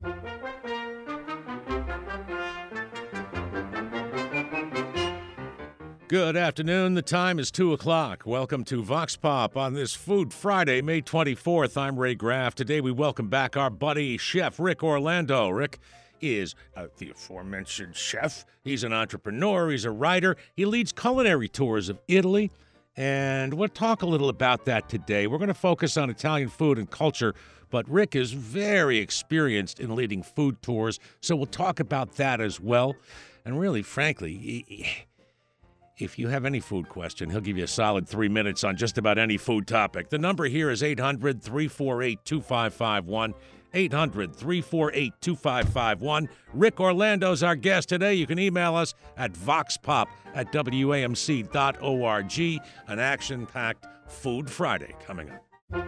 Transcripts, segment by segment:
Good afternoon. The time is 2 o'clock. Welcome to Vox Pop on this Food Friday, May 24th. I'm Ray Graff. Today we welcome back our buddy, Chef Rick Orlando. Rick is the aforementioned chef. He's an entrepreneur. He's a writer. He leads culinary tours of Italy, and we'll talk a little about that today. We're going to focus on Italian food and culture, but Rick is very experienced in leading food tours, so we'll talk about that as well. And really, frankly, if you have any food question, he'll give you a solid 3 minutes on just about any food topic. The number here is 800-348-2551. 800-348-2551. Rick Orlando's our guest today. You can email us at voxpop@wamc.org. An action-packed Food Friday coming up.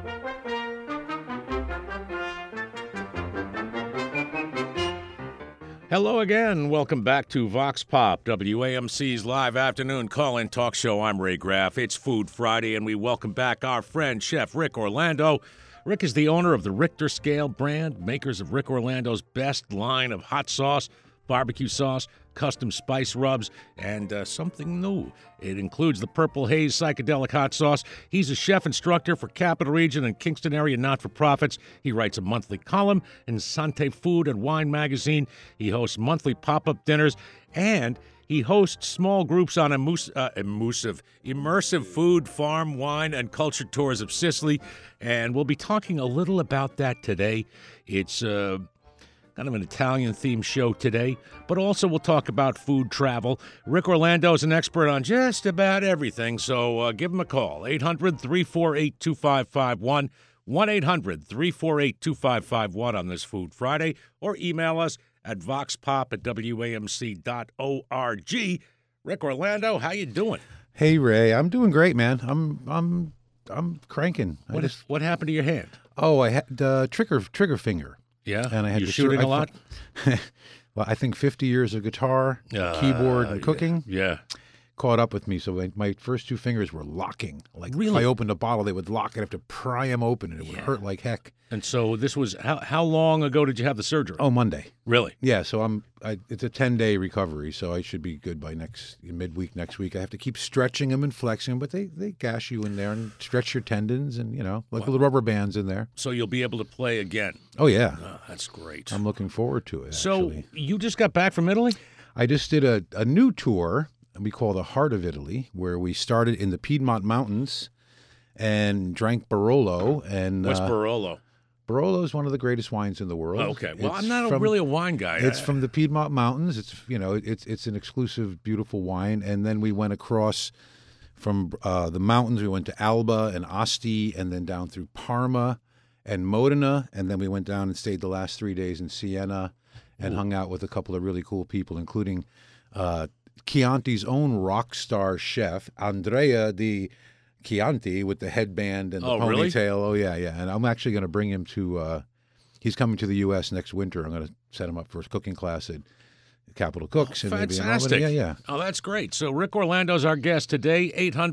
Hello again. Welcome back to Vox Pop, WAMC's live afternoon call-in talk show. I'm Ray Graff. It's Food Friday, and we welcome back our friend, Chef Rick Orlando. Rick is the owner of the Richter Scale brand, makers of Rick Orlando's best line of hot sauce, barbecue sauce, custom spice rubs, and something new. It includes the Purple Haze psychedelic hot sauce. He's a chef instructor for Capital Region and Kingston area not-for-profits. He writes a monthly column in Sante Food and Wine magazine. He hosts monthly pop-up dinners, and he hosts small groups on immersive food, farm, wine, and culture tours of Sicily. And we'll be talking a little about that today. It's kind of an Italian-themed show today, but also we'll talk about food travel. Rick Orlando is an expert on just about everything, so give him a call, 800-348-2551, 1-800-348-2551 on this Food Friday, or email us at voxpop@wamc.org. Rick Orlando, how you doing? Hey, Ray, I'm doing great, man. I'm cranking. What happened to your hand? Oh, I had trigger finger. Yeah, and I had you shooting a lot? Well, I think 50 years of guitar, keyboard, and cooking. Yeah. Caught up with me, so my first two fingers were locking. Like, really? If I opened a bottle, they would lock. I'd have to pry them open, and it would hurt like heck. And so this was, how long ago did you have the surgery? Oh, Monday. Really? Yeah, so it's a 10-day recovery, so I should be good by midweek next week. I have to keep stretching them and flexing them, but they gash you in there and stretch your tendons and, little rubber bands in there. So you'll be able to play again? Oh, yeah. Oh, that's great. I'm looking forward to it, So actually. You just got back from Italy? I just did a new tour we call the Heart of Italy, where we started in the Piedmont Mountains and drank Barolo. And what's Barolo? Barolo is one of the greatest wines in the world. Oh, okay. Well, I'm not really a wine guy. It's from the Piedmont Mountains. It's it's an exclusive, beautiful wine. And then we went across from the mountains. We went to Alba and Asti, and then down through Parma and Modena, and then we went down and stayed the last 3 days in Siena and hung out with a couple of really cool people, including Chianti's own rock star chef, Andrea Di Chianti, with the headband and the ponytail. Really? Oh, yeah. And I'm actually going to bring him to he's coming to the U.S. next winter. I'm going to set him up for his cooking class at Capital Cooks. Oh, and fantastic. Maybe yeah. Oh, that's great. So Rick Orlando's our guest today.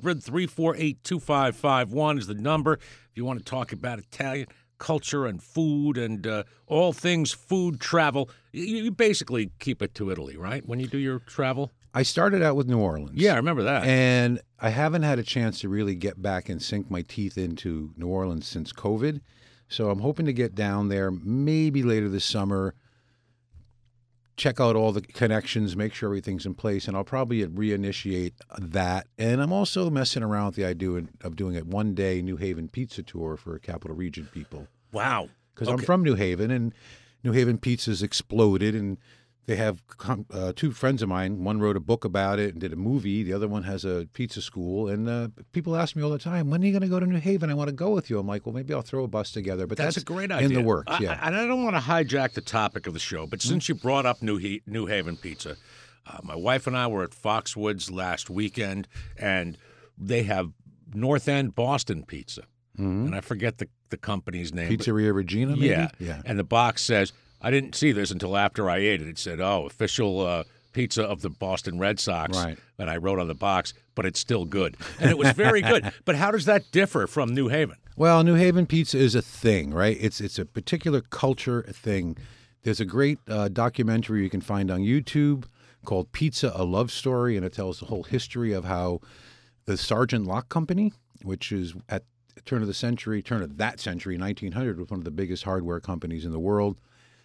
800-348-2551 is the number. If you want to talk about Italian culture and food and all things food travel, you basically keep it to Italy, right, when you do your travel? I started out with New Orleans. Yeah, I remember that. And I haven't had a chance to really get back and sink my teeth into New Orleans since COVID. So I'm hoping to get down there maybe later this summer, check out all the connections, make sure everything's in place, and I'll probably reinitiate that. And I'm also messing around with the idea of doing a one-day New Haven pizza tour for Capital Region people. Wow. Because I'm from New Haven, and New Haven pizza's exploded, and they have two friends of mine. One wrote a book about it and did a movie. The other one has a pizza school. And people ask me all the time, when are you going to go to New Haven? I want to go with you. I'm like, well, maybe I'll throw a bus together. But that's a great idea. In the works, yeah. And I don't want to hijack the topic of the show, but since you brought up New Haven pizza, my wife and I were at Foxwoods last weekend, and they have North End Boston pizza. Mm-hmm. And I forget the company's name. Pizzeria Regina, maybe? Yeah. And the box says, I didn't see this until after I ate it. It said, official pizza of the Boston Red Sox. Right. And I wrote on the box, but it's still good. And it was very good. But how does that differ from New Haven? Well, New Haven pizza is a thing, right? It's a particular culture thing. There's a great documentary you can find on YouTube called Pizza, A Love Story, and it tells the whole history of how the Sergeant Lock Company, which is at the turn of that century, 1900, was one of the biggest hardware companies in the world,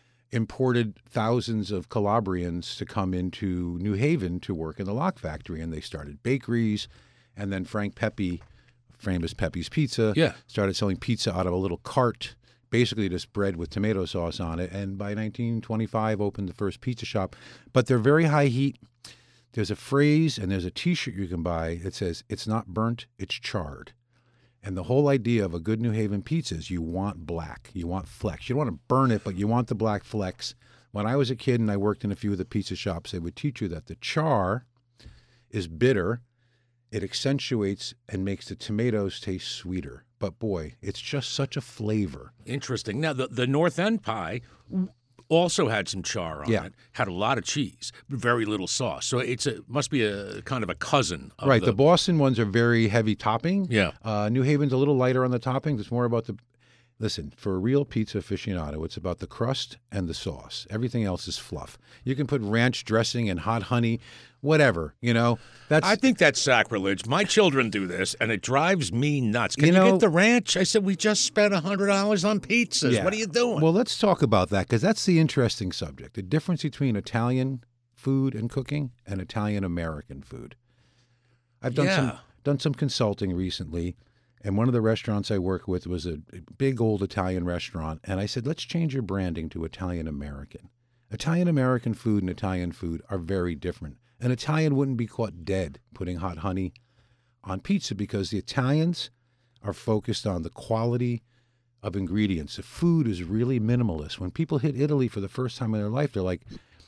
imported thousands of Calabrians to come into New Haven to work in the lock factory, and they started bakeries, and then Frank Pepe, famous Pepe's Pizza, started selling pizza out of a little cart, basically just bread with tomato sauce on it, and by 1925 opened the first pizza shop. But they're very high heat. There's a phrase and there's a T-shirt you can buy that says, "It's not burnt, it's charred." And the whole idea of a good New Haven pizza is you want black, you want flecks. You don't want to burn it, but you want the black flecks. When I was a kid and I worked in a few of the pizza shops, they would teach you that the char is bitter. It accentuates and makes the tomatoes taste sweeter. But boy, it's just such a flavor. Interesting. Now, the North End pie also had some char on it, had a lot of cheese, very little sauce. So must be a kind of a cousin of Right. The Boston ones are very heavy topping. Yeah. New Haven's a little lighter on the topping. It's more about listen, for a real pizza aficionado, it's about the crust and the sauce. Everything else is fluff. You can put ranch dressing and hot honey, whatever, I think that's sacrilege. My children do this, and it drives me nuts. Can you get the ranch? I said, we just spent $100 on pizzas. Yeah. What are you doing? Well, let's talk about that, because that's the interesting subject. The difference between Italian food and cooking and Italian-American food. I've done some consulting recently, and one of the restaurants I work with was a big old Italian restaurant, and I said, let's change your branding to Italian-American. Italian-American food and Italian food are very different. An Italian wouldn't be caught dead putting hot honey on pizza because the Italians are focused on the quality of ingredients. The food is really minimalist. When people hit Italy for the first time in their life, they're like,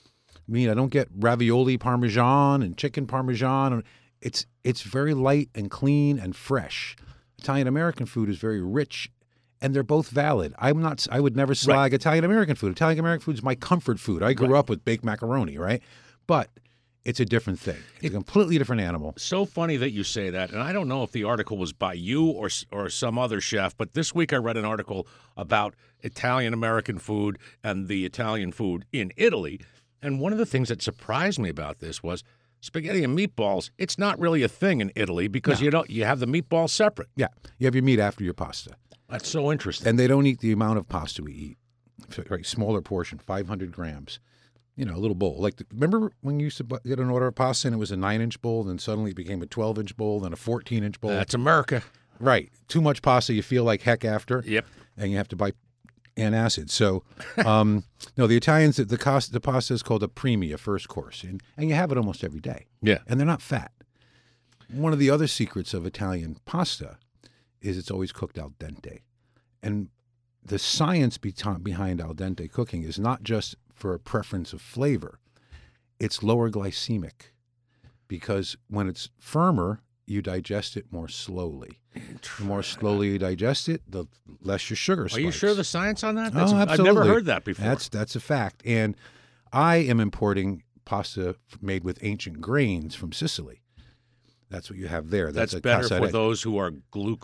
I don't get ravioli parmesan and chicken parmesan. It's very light and clean and fresh. Italian-American food is very rich, and they're both valid. I would never slag Italian-American food. Italian-American food is my comfort food. I grew up with baked macaroni, right? But it's a different thing. It's a completely different animal. So funny that you say that, and I don't know if the article was by you or some other chef, but this week I read an article about Italian-American food and the Italian food in Italy, and one of the things that surprised me about this was spaghetti and meatballs. It's not really a thing in Italy because you have the meatballs separate. Yeah, you have your meat after your pasta. That's so interesting. And they don't eat the amount of pasta we eat. Right, smaller portion, 500 grams. A little bowl. Remember when you used to get an order of pasta and it was a 9-inch bowl, then suddenly it became a 12-inch bowl, then a 14-inch bowl? That's America. Right. Too much pasta, you feel like heck after. Yep. And you have to buy antacid. So, no, the Italians, the pasta is called a primi, a first course. And you have it almost every day. Yeah. And they're not fat. One of the other secrets of Italian pasta is it's always cooked al dente. And the science behind al dente cooking is not just for a preference of flavor. It's lower glycemic because when it's firmer, you digest it more slowly. The more slowly you digest it, the less your sugar spikes. Are you sure the science on that? Absolutely. I've never heard that before. That's a fact. And I am importing pasta made with ancient grains from Sicily. That's what you have there. That's better for those who are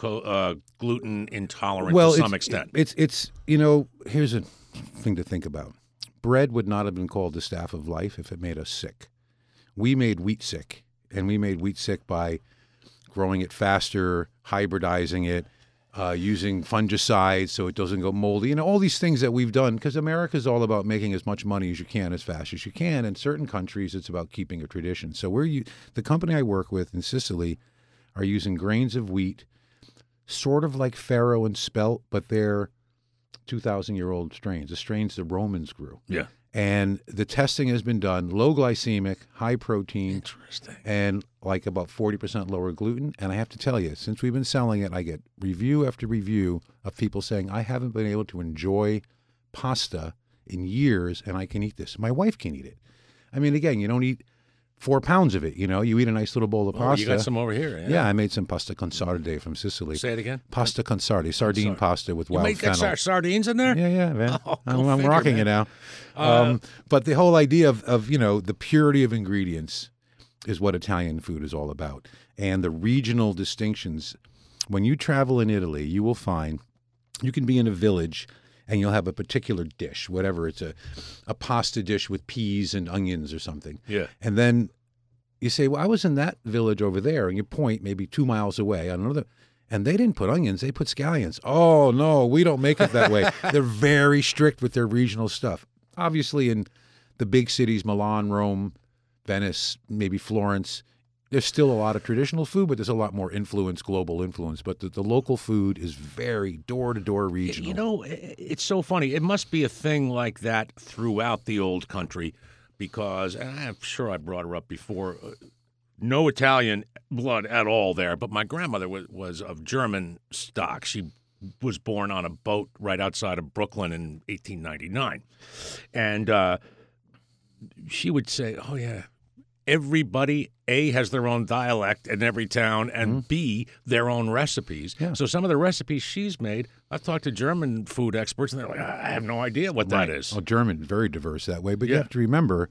gluten intolerant to some extent. It's here's a thing to think about. Bread would not have been called the staff of life if it made us sick. We made wheat sick, and we made wheat sick by growing it faster, hybridizing it, using fungicides so it doesn't go moldy. All these things that we've done because America is all about making as much money as you can as fast as you can. In certain countries, it's about keeping a tradition. So the company I work with in Sicily are using grains of wheat, sort of like farro and spelt, but they're 2,000-year-old strains, the strains the Romans grew. Yeah. And the testing has been done, low glycemic, high protein, and like about 40% lower gluten. And I have to tell you, since we've been selling it, I get review after review of people saying, I haven't been able to enjoy pasta in years, and I can eat this. My wife can eat it. I mean, again, you don't eat 4 pounds of it, You eat a nice little bowl of pasta. You got some over here, yeah? Yeah, I made some pasta con sarde from Sicily. Say it again? Pasta con sarde, sardine pasta with wild fennel. You made sardines in there? Yeah, man. Oh, I'm rocking it now. But the whole idea of the purity of ingredients is what Italian food is all about. And the regional distinctions. When you travel in Italy, you will find you can be in a village and you'll have a particular dish, whatever it's a pasta dish with peas and onions or something. Yeah. And then you say, well, I was in that village over there, and you point maybe 2 miles away on another, and they didn't put onions, they put scallions. Oh, no, we don't make it that way. They're very strict with their regional stuff. Obviously, in the big cities, Milan, Rome, Venice, maybe Florence, there's still a lot of traditional food, but there's a lot more influence, global influence. But the local food is very door-to-door regional. You know, it's so funny. It must be a thing like that throughout the old country because, and I'm sure I brought her up before, no Italian blood at all there, but my grandmother was of German stock. She was born on a boat right outside of Brooklyn in 1899. And she would say, oh, yeah, everybody, A, has their own dialect in every town, and B, their own recipes. Yeah. So some of the recipes she's made, I've talked to German food experts, and they're like, I have no idea what that is. Well, German, very diverse that way. But you Yeah. have to remember,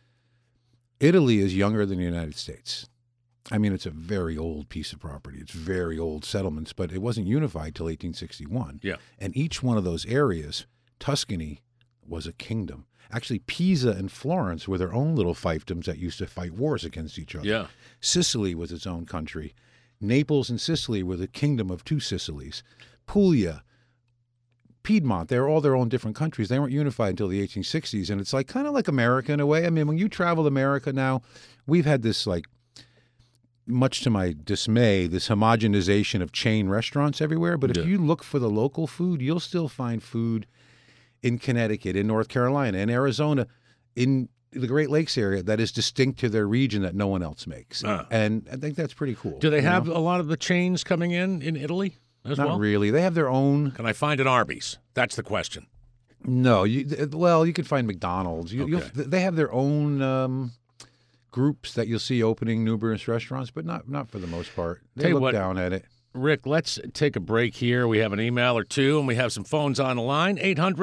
Italy is younger than the United States. I mean, it's a very old piece of property. It's very old settlements, but it wasn't unified till 1861. Yeah. And each one of those areas, Tuscany was a kingdom. Actually, Pisa and Florence were their own little fiefdoms that used to fight wars against each other. Yeah. Sicily was its own country. Naples and Sicily were the kingdom of two Sicilies. Puglia, Piedmont, they were all their own different countries. They weren't unified until the 1860s. And it's like kind of like America in a way. I mean, when you travel America now, we've had this, like, much to my dismay, this homogenization of chain restaurants everywhere. But if you look for the local food, you'll still find food in Connecticut, in North Carolina, in Arizona, in the Great Lakes area that is distinct to their region that no one else makes. And I think that's pretty cool. Do they have a lot of the chains coming in Italy as Not well? really. They have their own. Can I find an Arby's? That's the question. No, you can find McDonald's. They have their own groups that you'll see opening numerous restaurants, but not for the most part. They look down at it. Rick, let's take a break here. We have an email or two, and we have some phones on the line.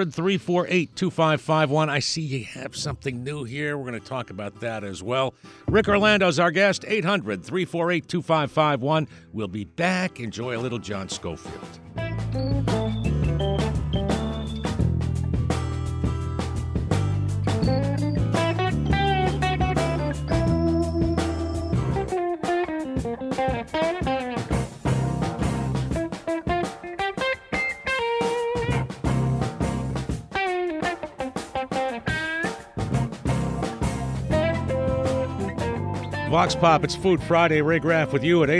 800-348-2551. I see you have something new here. We're going to talk about that as well. Rick Orlando's our guest. 800-348-2551. We'll be back. Enjoy a little John Schofield. Vox Pop, it's Food Friday. Ray Graff with you at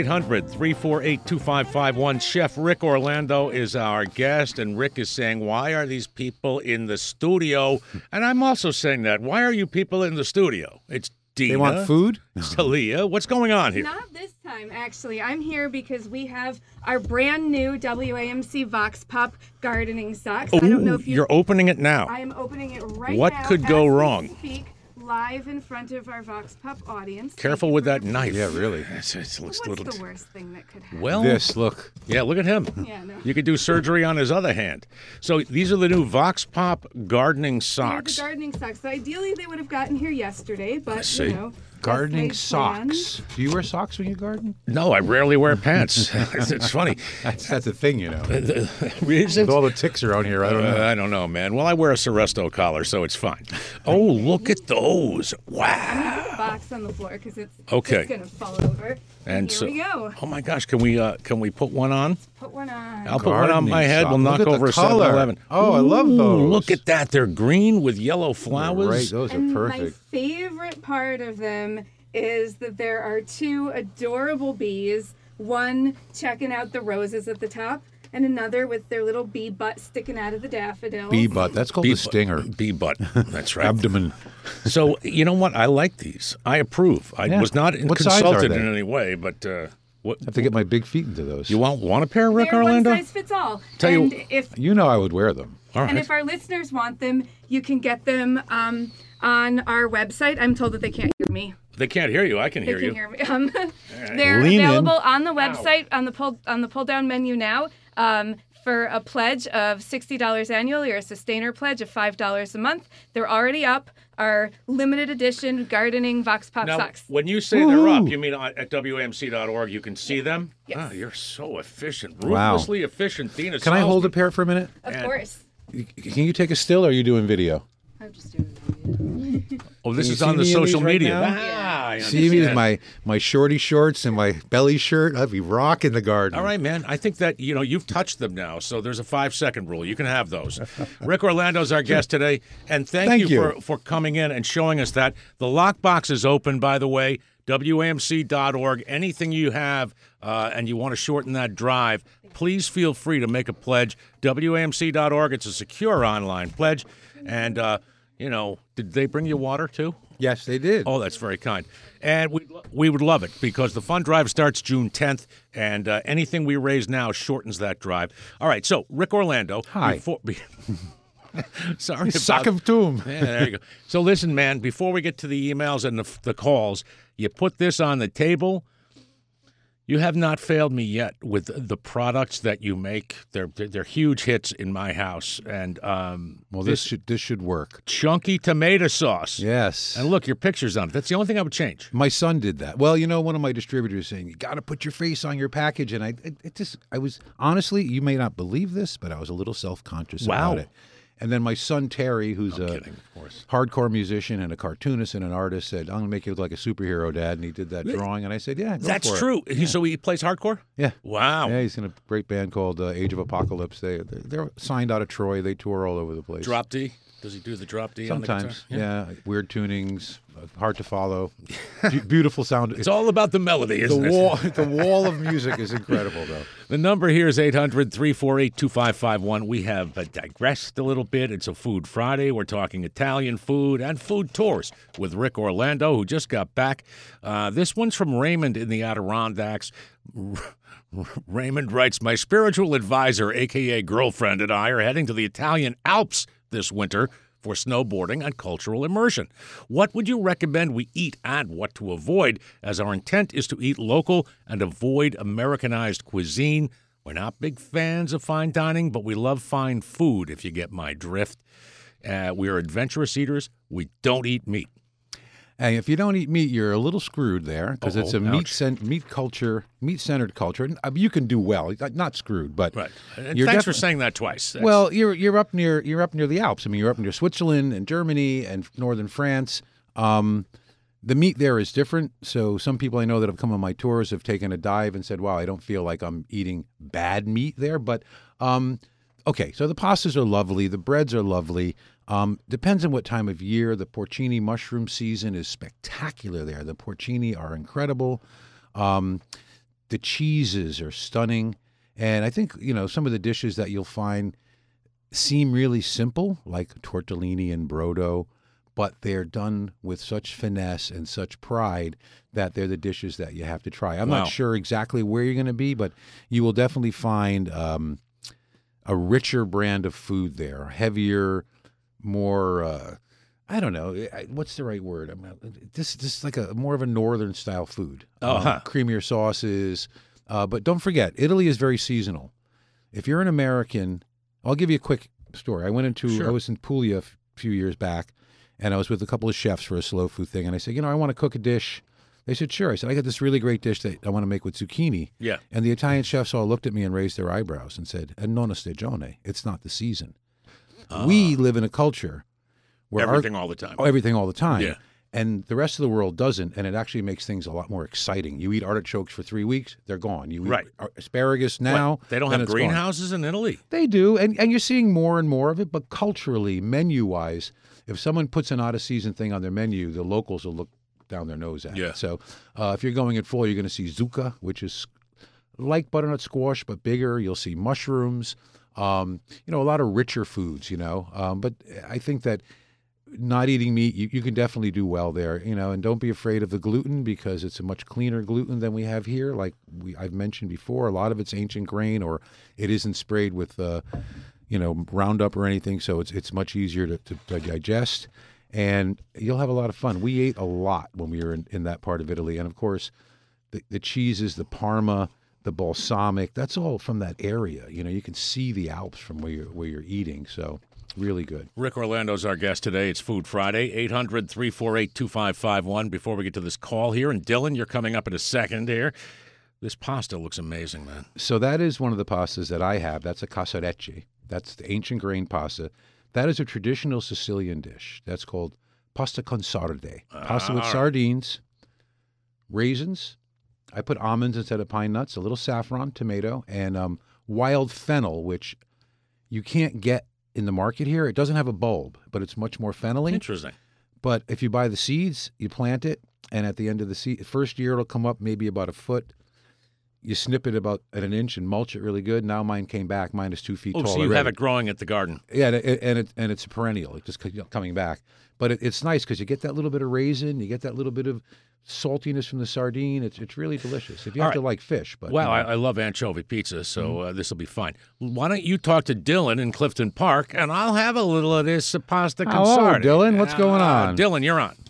800-348-2551. Chef Rick Orlando is our guest, and Rick is saying, why are these people in the studio? And I'm also saying that. Why are you people in the studio? It's Dina. They want food? Talia. What's going on here? Not this time, actually. I'm here because we have our brand new WAMC Vox Pop gardening socks. I don't know if you're opening it now. I am opening it right What now. could go as we wrong? Speak live in front of our Vox Pop audience. Careful with that knife. Yeah, really. It looks What's a little. the worst thing that could happen? Well, Look. yeah, look at him. Yeah, no. You could do surgery on his other hand. So these are the new Vox Pop gardening They're socks. the gardening socks. So ideally, they would have gotten here yesterday, but, see. you know. Gardening as they planned. socks. Do you wear socks when you garden? No, I rarely wear pants. It's funny. That's a thing, you know. Is it? With all the ticks around here, I don't know. I don't know, man. Well, I wear a Seresto collar, so it's fine. Oh, look at those. I'm Wow. going to put a box on the floor because it's Okay. just going to fall over. And here so, we go. oh my gosh, can we put one on? Put one on. I'll put one on my Gardening head. We'll socks. knock Look at over the a color. 7-Eleven. Oh, I love Ooh, those. Look at that. They're green with yellow flowers. Right, those are And perfect. my favorite part of them is that there are two adorable bees, one checking out the roses at the top, and another with their little bee butt sticking out of the daffodils. Bee butt. That's called Bee a stinger. Bee butt. That's right. Abdomen. So, you know what? I like these. I approve. I Yeah. was not What size are consulted they? in any way, but what I have to get my big feet into those. you want a pair, Rick They're Orlando? one size fits all. Tell you- and if You know I would wear them. All right. and if our listeners want them, you can get them on our website. I'm told that they can't hear me. They can't hear you. I can They hear can you. hear me. They're Lean in. available on the website on the pull down menu now. For a pledge of $60 annually or a sustainer pledge of $5 a month. They're already up. Our limited edition gardening Vox Pop Now, socks. when you say they're up, Woohoo. you mean at WAMC.org you can see them? Yes. Ah, you're so efficient. Wow. Ruthlessly efficient, Dina. Can I hold a pair for a minute? Of course. Can you take a still, or are you doing video? I'm just doing video. Oh, this Can you is see on the me in these social right media. now? I See me with understand. my shorty shorts and my belly shirt? I'd be rocking the garden. All right, man. I think that, you've touched them now, so there's a 5-second rule. You can have those. Rick Orlando's our guest today, and thank you for coming in and showing us that. The lockbox is open, by the way, WAMC.org. Anything you have and you want to shorten that drive, please feel free to make a pledge. WAMC.org. It's a secure online pledge. And, did they bring you water, too? Yes, they did. Oh, that's very kind. And we would love it because the fund drive starts June 10th, and anything we raise now shortens that drive. All right, so Rick Orlando. Hi. Sorry Suck about of tomb. Yeah, there you go. So listen, man, before we get to the emails and the calls, you put this on the table. You have not failed me yet with the products that you make. They're huge hits in my house. And Well, this should work. chunky tomato sauce. Yes. And look, your picture's on it. That's the only thing I would change. My son did that. Well, one of my distributors saying, you got to put your face on your package. And I was, honestly, you may not believe this, but I was a little self-conscious Wow. about it. And then my son, Terry, who's I'm a kidding, of course. hardcore musician and a cartoonist and an artist, said, I'm going to make you look like a superhero, Dad. And he did that drawing. And I said, yeah, go That's for it. true. So he plays hardcore? Yeah. Wow. Yeah, he's in a great band called Age of Apocalypse. They're signed out of Troy. They tour all over the place. Drop D? Does he do the drop D on the guitar? Sometimes, yeah. Weird tunings, hard to follow, beautiful sound. It's all about the melody, isn't it? The wall of music is incredible, though. The number here is 800-348-2551. We have digressed a little bit. It's a Food Friday. We're talking Italian food and food tours with Rick Orlando, who just got back. This one's from Raymond in the Adirondacks. Raymond writes, my spiritual advisor, a.k.a. girlfriend, and I are heading to the Italian Alps this winter for snowboarding and cultural immersion. What would you recommend we eat and what to avoid, as our intent is to eat local and avoid Americanized cuisine? We're not big fans of fine dining, but we love fine food, if you get my drift. We are adventurous eaters. We don't eat meat. And if you don't eat meat, you're a little screwed there because it's a ouch. meat-centered culture. And, you can do well, not screwed, but Right. And you're thanks for defi- saying that twice. That's- Well, you're up near the Alps. I mean, you're up near Switzerland and Germany and northern France. The meat there is different. So some people I know that have come on my tours have taken a dive and said, "Wow, I don't feel like I'm eating bad meat there." But okay, so the pastas are lovely, the breads are lovely. Depends on what time of year. The porcini mushroom season is spectacular there. The porcini are incredible. The cheeses are stunning. And I think, some of the dishes that you'll find seem really simple, like tortellini and brodo, but they're done with such finesse and such pride that they're the dishes that you have to try. I'm Wow. not sure exactly where you're going to be, but you will definitely find a richer brand of food there, heavier, more, I don't know, what's the right word? This is like a more of a northern style food. Creamier sauces. But don't forget, Italy is very seasonal. If you're an American, I'll give you a quick story. I was in Puglia a few years back, and I was with a couple of chefs for a slow food thing, and I said, I want to cook a dish. They said, sure. I said, I got this really great dish that I want to make with zucchini. Yeah. And the Italian chefs all looked at me and raised their eyebrows and said, non è stagione. It's not the season. We live in a culture where Everything all the time. everything all the time. Yeah. And the rest of the world doesn't, and it actually makes things a lot more exciting. You eat artichokes for 3 weeks, they're gone. You eat Right. asparagus now. What? They don't then have it's gone. greenhouses in Italy. They do, and you're seeing more and more of it, but culturally, menu-wise, if someone puts an out-of-season thing on their menu, the locals will look down their nose at Yeah. it. So if you're going in fall, you're going to see zucca, which is like butternut squash, but bigger. You'll see mushrooms, a lot of richer foods, But I think that not eating meat, you can definitely do well there, and don't be afraid of the gluten because it's a much cleaner gluten than we have here. Like I've mentioned before, a lot of it's ancient grain or it isn't sprayed with, Roundup or anything. So it's much easier to digest and you'll have a lot of fun. We ate a lot when we were in that part of Italy. And of course, the cheeses, the Parma, the balsamic, that's all from that area. You can see the Alps from where you're eating. So really good. Rick Orlando's our guest today. It's Food Friday, 800-348-2551. Before we get to this call here, and Dylan, you're coming up in a second here. This pasta looks amazing, man. So that is one of the pastas that I have. That's a casarecce. That's the ancient grain pasta. That is a traditional Sicilian dish. That's called pasta con sarde. Pasta with sardines, raisins. I put almonds instead of pine nuts, a little saffron, tomato, and wild fennel, which you can't get in the market here. It doesn't have a bulb, but it's much more fennel-y. Interesting. But if you buy the seeds, you plant it, and at the end of the first year, it'll come up maybe about a foot. You snip it about at an inch and mulch it really good. Now mine came back. Mine is 2 feet tall. Oh, so you already. have it growing at the garden. Yeah, and it's a perennial. It's just coming back. But it's nice because you get that little bit of raisin, you get that little bit of saltiness from the sardine. It's really delicious. If you have to like fish, but well, I love anchovy pizza, so this will be fine. Why don't you talk to Dylan in Clifton Park, and I'll have a little of this pasta con Hello, sarde. Dylan. What's going on? Dylan, you're on.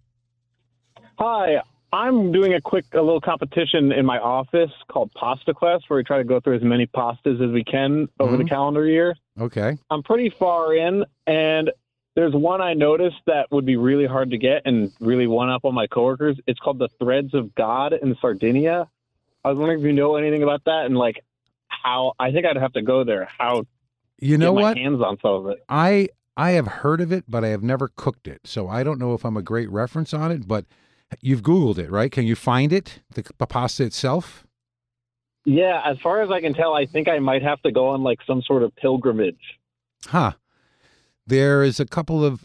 Hi, I'm doing a little competition in my office called Pasta Quest, where we try to go through as many pastas as we can over the calendar year. Okay. I'm pretty far in, and there's one I noticed that would be really hard to get and really one up on my coworkers. It's called the Threads of God in Sardinia. I was wondering if you know anything about that and like how. I think I'd have to go there. How You know get what? my hands on some of it. I have heard of it, but I have never cooked it. So I don't know if I'm a great reference on it, but you've Googled it, right? Can you find it, the pasta itself? Yeah, as far as I can tell, I think I might have to go on like some sort of pilgrimage. Huh. There is a couple of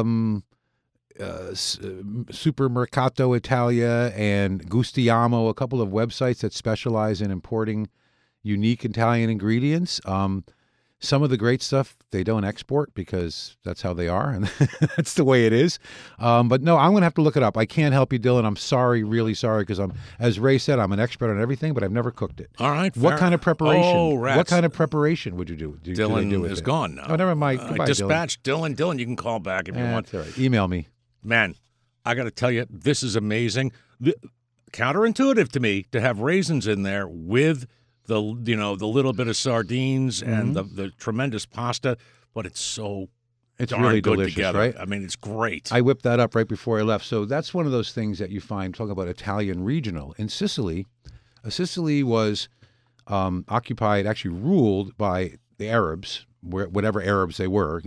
Supermercato Italia and Gustiamo, a couple of websites that specialize in importing unique Italian ingredients. Some of the great stuff they don't export because that's how they are, and that's the way it is. But no, I'm going to have to look it up. I can't help you, Dylan. I'm sorry, really sorry, because as Ray said, I'm an expert on everything, but I've never cooked it. All right. What kind of preparation? Oh, rats. What kind of preparation would you do? Do they Dylan do with is it? gone now. Oh, never mind. Goodbye, I dispatched Dylan. Dylan, you can call back if you want. That's all right. Email me. Man, I got to tell you, this is amazing. Counterintuitive to me to have raisins in there with the little bit of sardines and the tremendous pasta, but it's darn really good delicious, together. right? I mean, it's great. I whipped that up right before I left. So that's one of those things that you find, talking about Italian regional. In Sicily, Sicily was occupied, actually ruled by the Arabs, whatever Arabs they were,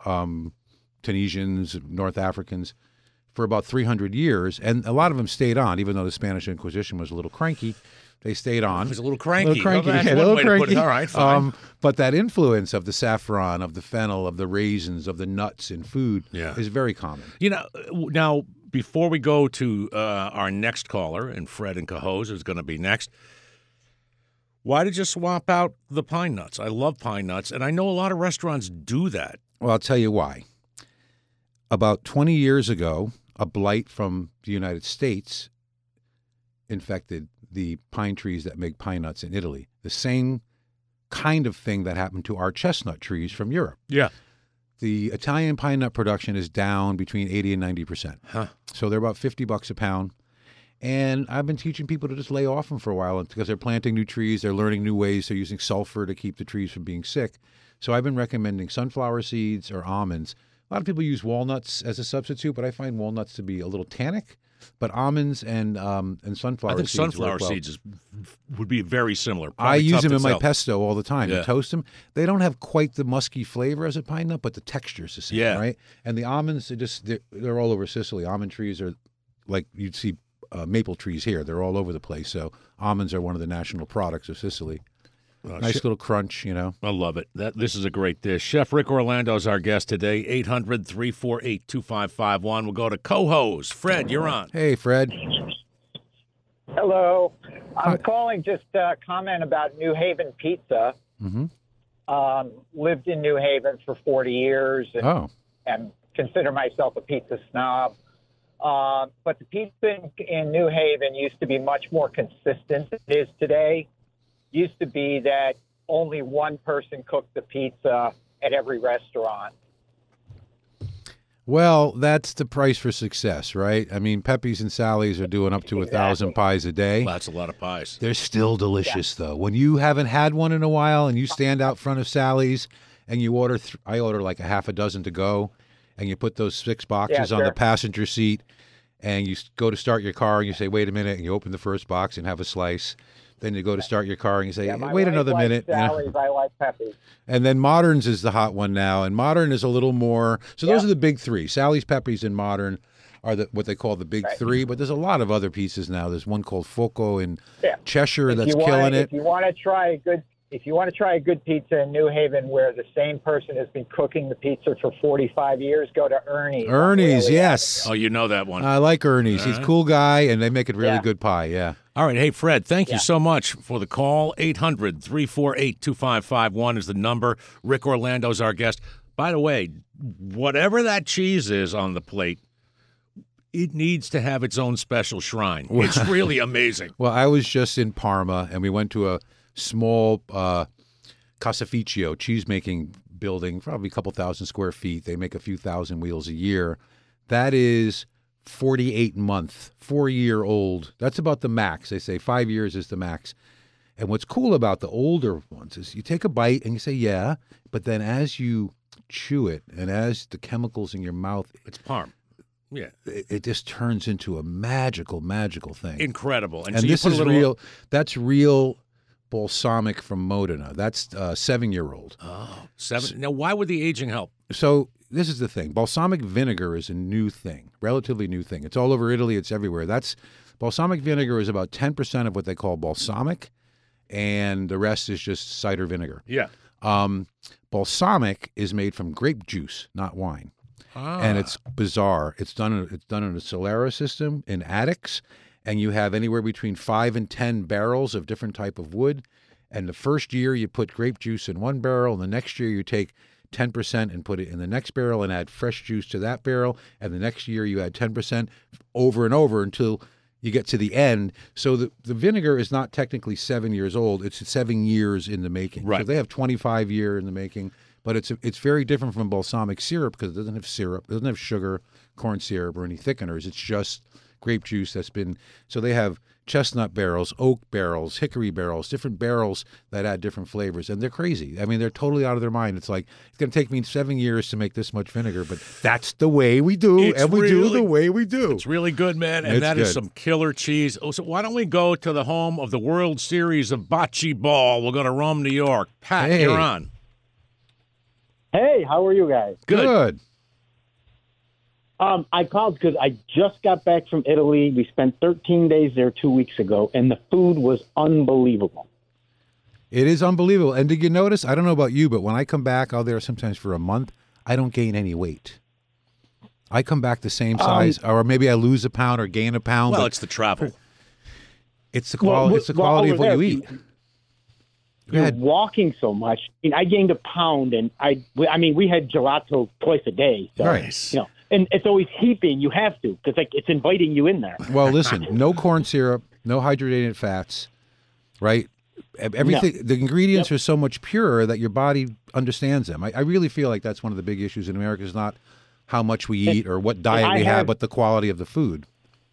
Tunisians, North Africans, for about 300 years. And a lot of them stayed on, even though the Spanish Inquisition was a little cranky. They stayed on. It was a little cranky. A little cranky. Well, that's yeah, a one little way to cranky. put it. All right, fine. But that influence of the saffron, of the fennel, of the raisins, of the nuts in food is very common. Now, before we go to our next caller, and Fred and Cohoes is going to be next, why did you swap out the pine nuts? I love pine nuts, and I know a lot of restaurants do that. Well, I'll tell you why. About 20 years ago, a blight from the United States infected the pine trees that make pine nuts in Italy. The same kind of thing that happened to our chestnut trees from Europe. Yeah. The Italian pine nut production is down between 80 and 90%. Huh. So they're about $50 a pound. And I've been teaching people to just lay off them for a while because they're planting new trees, they're learning new ways, they're using sulfur to keep the trees from being sick. So I've been recommending sunflower seeds or almonds. A lot of people use walnuts as a substitute, but I find walnuts to be a little tannic. But almonds and sunflower seeds. I think sunflower work well. seeds would be very similar. I Probably use tough them to in my sell. pesto all the time. Yeah. You toast them. They don't have quite the musky flavor as a pine nut, but the texture is the same, Yeah. right? And the almonds, they're all over Sicily. Almond trees are like you'd see maple trees here. They're all over the place. So almonds are one of the national products of Sicily. Nice little crunch, I love it. This is a great dish. Chef Rick Orlando is our guest today. 800-348-2551. We'll go to Cohoes. Fred, you're on. Hey, Fred. Hello. I'm calling just to comment about New Haven Pizza. Lived in New Haven for 40 years and consider myself a pizza snob. But the pizza in New Haven used to be much more consistent than it is today. Used to be that only one person cooked the pizza at every restaurant. Well, that's the price for success, right? I mean, Pepe's and Sally's are doing up to 1,000 pies a day. Well, that's a lot of pies. They're still delicious, though. When you haven't had one in a while and you stand out front of Sally's and you order, I order like a half a dozen to go, and you put those 6 boxes on the passenger seat, and you go to start your car and you say, wait a minute, and you open the first box and have a slice. Then you go to start your car and you say, Yeah, my wait wife another likes minute. you know. Sally's, I like Pepe's. And then Moderns is the hot one now. And Modern is a little more. So those are the big three. Sally's, Pepe's, and Modern are what they call the big three. But there's a lot of other pieces now. There's one called Foco in Cheshire that's killing it. If you want to try a good pizza in New Haven where the same person has been cooking the pizza for 45 years, go to Ernie's. Ernie's, yes. Oh, you know that one. I like Ernie's. He's a cool guy, and they make it really good pie, yeah. All right. Hey, Fred, thank you so much for the call. 800-348-2551 is the number. Rick Orlando's our guest. By the way, whatever that cheese is on the plate, it needs to have its own special shrine. It's really amazing. Well, I was just in Parma, and we went to a small Caseificio cheese-making building, probably a couple thousand square feet. They make a few thousand wheels a year. That is 48-month, 4-year-old. That's about the max. They say 5 years is the max. And what's cool about the older ones is you take a bite and you say, yeah, but then as you chew it and as the chemicals in your mouth... It's Parm. Yeah. It just turns into a magical, magical thing. Incredible. And so this is real. That's real balsamic from Modena. That's 7-year-old. Oh, 7. Now, why would the aging help? So this is the thing. Balsamic vinegar is a new thing, relatively new thing. It's all over Italy. It's everywhere. Balsamic vinegar is about 10% of what they call balsamic, and the rest is just cider vinegar. Yeah. Balsamic is made from grape juice, not wine. And it's bizarre. It's done in a Solera system in attics, and you have anywhere between 5 and 10 barrels of different type of wood. And the first year you put grape juice in one barrel, and the next year you take 10% and put it in the next barrel and add fresh juice to that barrel, and the next year you add 10% over and over until you get to the end. So the vinegar is not technically 7 years old. It's 7 years in the making. Right. So they have 25 year in the making. But it's very different from balsamic syrup because it doesn't have syrup, it doesn't have sugar, corn syrup, or any thickeners. It's just grape juice that's been. So they have chestnut barrels, oak barrels, hickory barrels, different barrels that add different flavors, and they're crazy. I mean, they're totally out of their mind. It's like it's going to take me 7 years to make this much vinegar, but that's the way we do, and we do the way we do. It's really good, man, and that is some killer cheese. Oh, so why don't we go to the home of the World Series of Bocce Ball? We'll go to Rome, New York. Pat, you're on. Hey, how are you guys? Good. I called because I just got back from Italy. We spent 13 days there 2 weeks ago, and the food was unbelievable. It is unbelievable. And did you notice, I don't know about you, but when I come back out there sometimes for a month, I don't gain any weight. I come back the same size, or maybe I lose a pound or gain a pound. Well, it's the travel. It's the quality. It's the quality of what you eat. You're walking so much. I mean, I gained a pound, and I mean, we had gelato twice a day. So, nice. You know, and it's always heaping. You have to because it's inviting you in there. Well, listen, no corn syrup, no hydrogenated fats, right? Everything. The ingredients are so much purer that your body understands them. I really feel like that's one of the big issues in America is not how much we eat or what diet we have, but the quality of the food.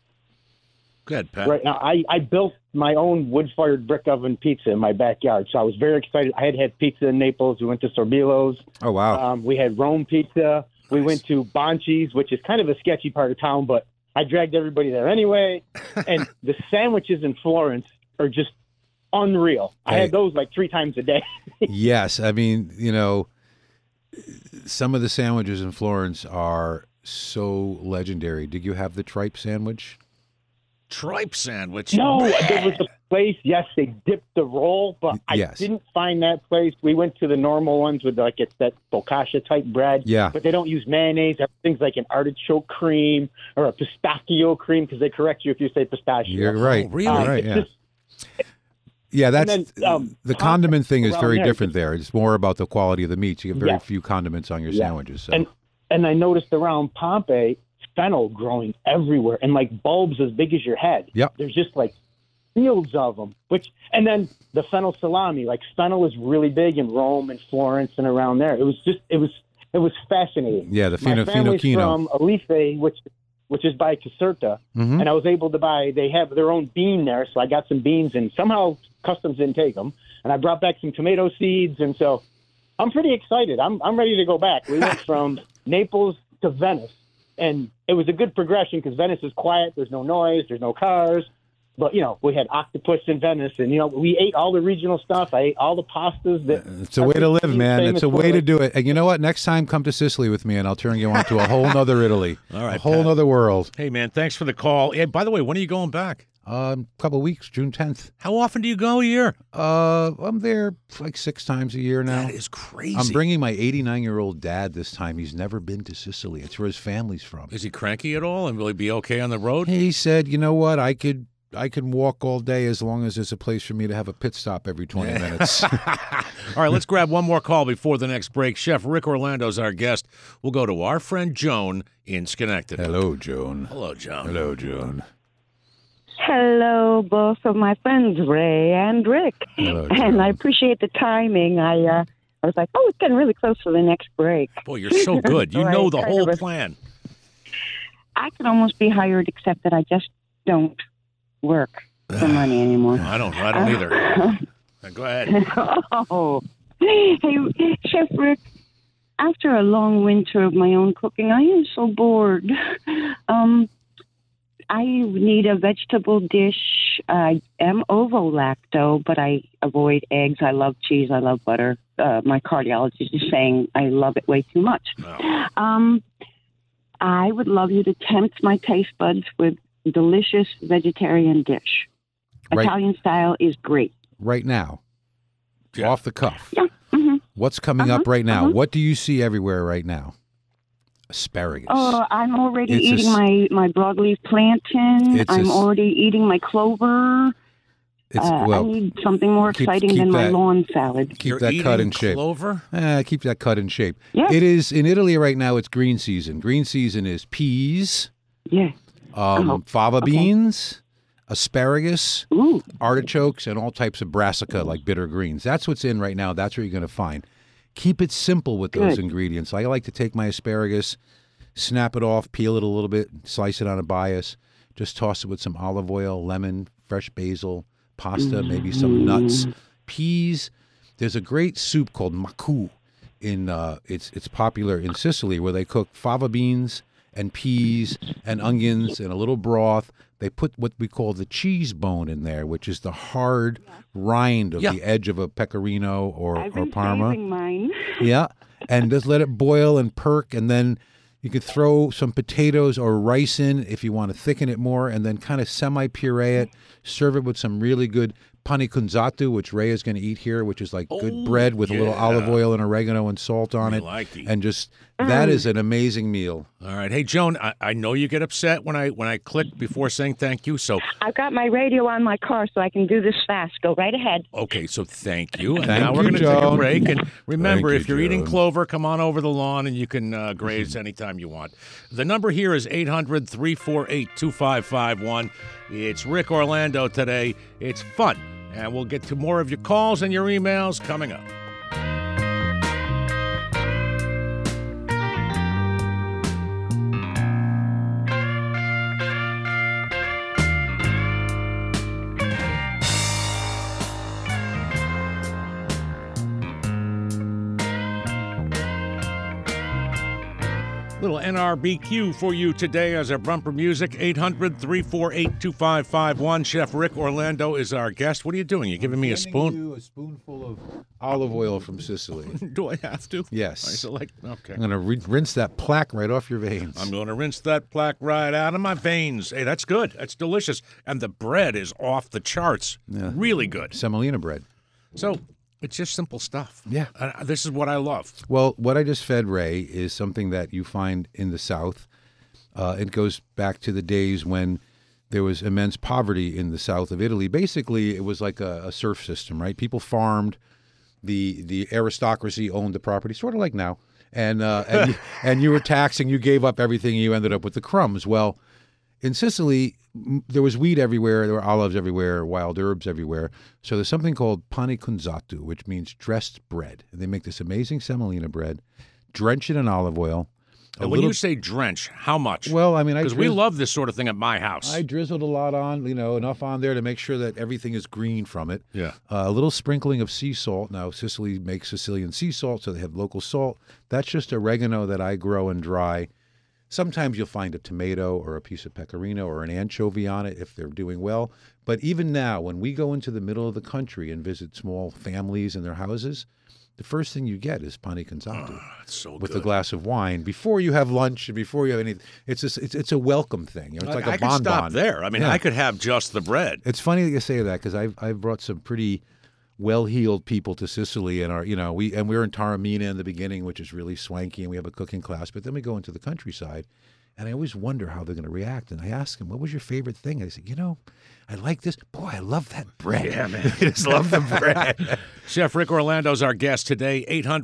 Good, Pat. Right now, I built my own wood-fired brick oven pizza in my backyard, so I was very excited. I had pizza in Naples. We went to Sorbillo's. Oh, wow. We had Rome pizza. We went to Bonci's, which is kind of a sketchy part of town, but I dragged everybody there anyway. And the sandwiches in Florence are just unreal. I had those like 3 times a day. Yes. I mean, you know, some of the sandwiches in Florence are so legendary. Did you have the tripe sandwich? Tripe sandwich? No, there was a place, yes, they dipped the roll, but I didn't find that place. We went to the normal ones with it's that focaccia type bread. Yeah. But they don't use mayonnaise. Everything's like an artichoke cream or a pistachio cream because they correct you if you say pistachio. You're right. Oh, really? Right, yeah. Yeah, that's the condiment thing is very different there. It's more about the quality of the meats. You get very few condiments on your sandwiches. So. And I noticed around Pompeii, fennel growing everywhere and like bulbs as big as your head. Yep. There's just like fields of them. And then the fennel salami, like fennel is really big in Rome and Florence and around there. It was fascinating. Yeah, the My family's from Alife, which is by Caserta, and I was able to buy. They have their own bean there, so I got some beans, and somehow customs didn't take them, and I brought back some tomato seeds, and so I'm pretty excited. I'm ready to go back. We went from Naples to Venice. And it was a good progression because Venice is quiet. There's no noise. There's no cars. But, we had octopus in Venice, and, we ate all the regional stuff. I ate all the pastas. It's a way to live, man. It's a way to do it. And you know what? Next time, come to Sicily with me, and I'll turn you on to a whole nother Italy. All right, a whole nother world. Hey, man, thanks for the call. Hey, by the way, when are you going back? Couple of weeks, June 10th. How often do you go a year? I'm there like 6 times a year now. That is crazy. I'm bringing my 89-year-old dad this time. He's never been to Sicily. It's where his family's from. Is he cranky at all, and will he be okay on the road? He said, you know what, I can walk all day as long as there's a place for me to have a pit stop every 20 minutes. All right, let's grab one more call before the next break. Chef Rick Orlando's our guest. We'll go to our friend Joan in Schenectady. Hello, Joan. Hello, Joan. Hello, Joan. Hello, both of my friends, Ray and Rick. Hello, and I appreciate the timing. I was like, it's getting really close to the next break. Boy, you're so good. You know the whole plan. I could almost be hired, except that I just don't work for money anymore. I don't either. Go ahead. Hey, Chef Rick, after a long winter of my own cooking, I am so bored. I need a vegetable dish. I am ovo-lacto, but I avoid eggs. I love cheese. I love butter. My cardiologist is saying I love it way too much. Oh. I would love you to tempt my taste buds with delicious vegetarian dish. Right. Italian style is great. Right now, off the cuff. Yeah. Mm-hmm. What's coming up right now? What do you see everywhere right now? Asparagus. Oh, I'm already eating my broadleaf plantain. I'm already eating my clover. I need something more exciting than my lawn salad. Keep that cut in shape. Clover? Keep that cut in shape. Yeah. It is in Italy right now. It's green season. Green season is peas. Yeah. Fava beans, asparagus, Ooh. artichokes, and all types of brassica like bitter greens. That's what's in right now. That's what you're going to find. Keep it simple with those ingredients. I like to take my asparagus, snap it off, peel it a little bit, slice it on a bias, just toss it with some olive oil, lemon, fresh basil, pasta, maybe some nuts, peas. There's a great soup called macu. It's popular in Sicily where they cook fava beans and peas and onions and a little broth. They put what we call the cheese bone in there, which is the hard rind of the edge of a pecorino or Parma. Saving mine. Yeah, and just let it boil and perk, and then you could throw some potatoes or rice in if you want to thicken it more, and then kind of semi-puree it. Serve it with some really good pane con zattu, which Ray is going to eat here, which is like good bread with a little olive oil and oregano and salt on it. And just that is an amazing meal. All right. Hey, Joan, I know you get upset when I click before saying thank you. So I've got my radio on my car, so I can do this fast. Go right ahead. Okay, so thank you. And Thank now we're you, going to take a Joan. break. And remember, Thank if you, you're eating Joan. clover, come on over the lawn and you can graze anytime you want. The number here is 800-348-2551. It's Rick Orlando today. It's fun. And we'll get to more of your calls and your emails coming up. Little NRBQ for you today as our bumper music. 800-348-2551. Chef Rick Orlando is our guest. What are you doing? You giving me a spoon? You a spoonful of olive oil from Sicily. Do I have to? Yes. Okay. I'm going to rinse that plaque right off your veins. I'm going to rinse that plaque right out of my veins. Hey, that's good. That's delicious. And the bread is off the charts. Yeah. Really good. Semolina bread. So it's just simple stuff. Yeah. This is what I love. Well, what I just fed Ray is something that you find in the South. It goes back to the days when there was immense poverty in the south of Italy. Basically, it was like a serf system, right? People farmed. The aristocracy owned the property, sort of like now. And you were taxing. You gave up everything. And you ended up with the crumbs. Well, in Sicily, there was wheat everywhere. There were olives everywhere, wild herbs everywhere. So there's something called pane con zattu, which means dressed bread. And they make this amazing semolina bread, drench it in olive oil. And when you say drench, how much? Well, I mean, because we love this sort of thing at my house. I drizzled a lot on, enough on there to make sure that everything is green from it. Yeah. A little sprinkling of sea salt. Now, Sicily makes Sicilian sea salt, so they have local salt. That's just oregano that I grow and dry. Sometimes you'll find a tomato or a piece of pecorino or an anchovy on it if they're doing well. But even now, when we go into the middle of the country and visit small families in their houses, the first thing you get is pane con satay with a glass of wine before you have lunch and before you have anything. It's a welcome thing. You know, it's like a bonbon. I could stop there. I mean, I could have just the bread. It's funny that you say that because I've brought some pretty well-heeled people to Sicily, and we're in Taormina in the beginning, which is really swanky, and we have a cooking class. But then we go into the countryside, and I always wonder how they're going to react. And I ask them, "What was your favorite thing?" And I say, I like this. Boy, I love that bread. Yeah, man. I just love the bread. Chef Rick Orlando's our guest today.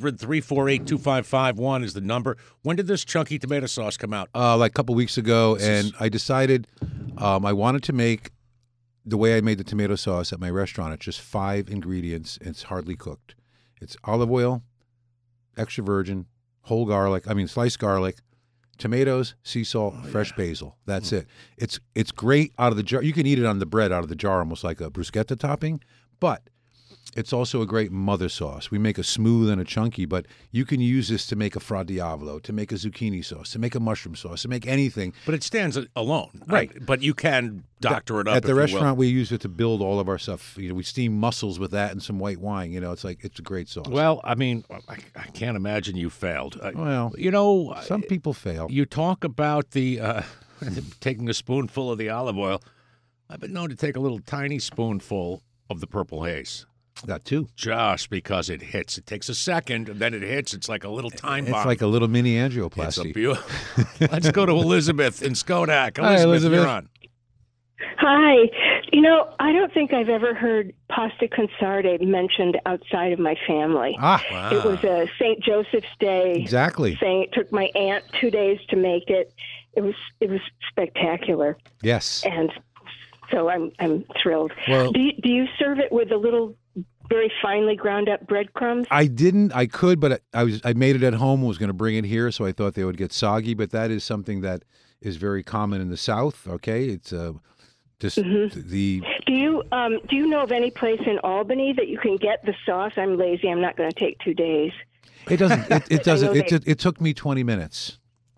800-348-2551 is the number. When did this chunky tomato sauce come out? Like a couple weeks ago, and I decided I wanted to make the way I made the tomato sauce at my restaurant. It's just 5 ingredients. And it's hardly cooked. It's olive oil, extra virgin, whole garlic. Sliced garlic, tomatoes, sea salt, fresh basil. That's it. It's great out of the jar. You can eat it on the bread out of the jar, almost like a bruschetta topping. But it's also a great mother sauce. We make a smooth and a chunky, but you can use this to make a fra diavolo, to make a zucchini sauce, to make a mushroom sauce, to make anything. But it stands alone. Right. But you can doctor it up. At the restaurant, we use it to build all of our stuff. We steam mussels with that and some white wine. It's a great sauce. Well, I can't imagine you failed. Some people fail. You talk about the taking a spoonful of the olive oil. I've been known to take a little tiny spoonful of the Purple Haze. That too. Just because it hits. It takes a second, and then it hits. It's like a little time bomb. It's like a little mini angioplasty. It's a beautiful. Let's go to Elizabeth in Skodak. Hi, Elizabeth. You're on. Hi. I don't think I've ever heard pasta con sarde mentioned outside of my family. Wow. It was a St. Joseph's Day. Exactly. It took my aunt 2 days to make it. It was spectacular. Yes. And so I'm thrilled. Well, do you serve it with a little very finely ground up breadcrumbs? I didn't. I could, but I made it at home and was going to bring it here, so I thought they would get soggy. But that is something that is very common in the South. Okay, it's just the. Do you know of any place in Albany that you can get the sauce? I'm lazy. I'm not going to take 2 days. It doesn't. It doesn't. It took me 20 minutes.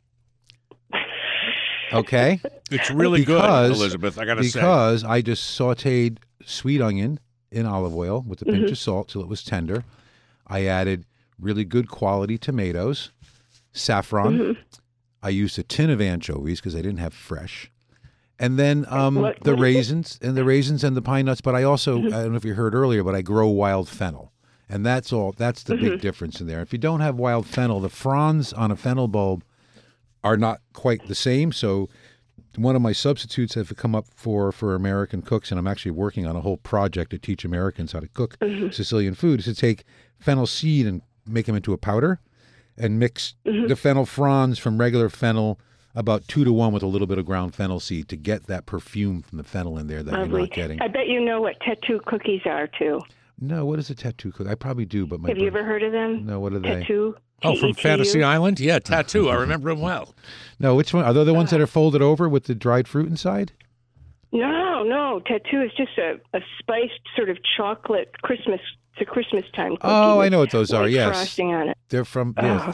Okay, it's really good, Elizabeth. I got to say, because I just sautéed sweet onion in olive oil with a pinch of salt till it was tender. I added really good quality tomatoes, saffron. I used a tin of anchovies because I didn't have fresh, and then the raisins and the pine nuts. But I also I don't know if you heard earlier, but I grow wild fennel, and that's all. That's the big difference in there. If you don't have wild fennel, the fronds on a fennel bulb are not quite the same. So one of my substitutes have come up for American cooks, and I'm actually working on a whole project to teach Americans how to cook Sicilian food, is to take fennel seed and make them into a powder and mix the fennel fronds from regular fennel about 2 to 1 with a little bit of ground fennel seed to get that perfume from the fennel in there that you're not getting. I bet you know what tattoo cookies are, too. No, what is a tattoo cookie? I probably do, but have you ever heard of them? No, what are they? Tattoo. Oh, from Fantasy Island? Yeah, tattoo. I remember them well. No, which one? Are they the ones that are folded over with the dried fruit inside? No. Tattoo is just a spiced sort of chocolate Christmas. It's a Christmas time cookie. Oh, I know what those are. Yes, frosting on it. They're from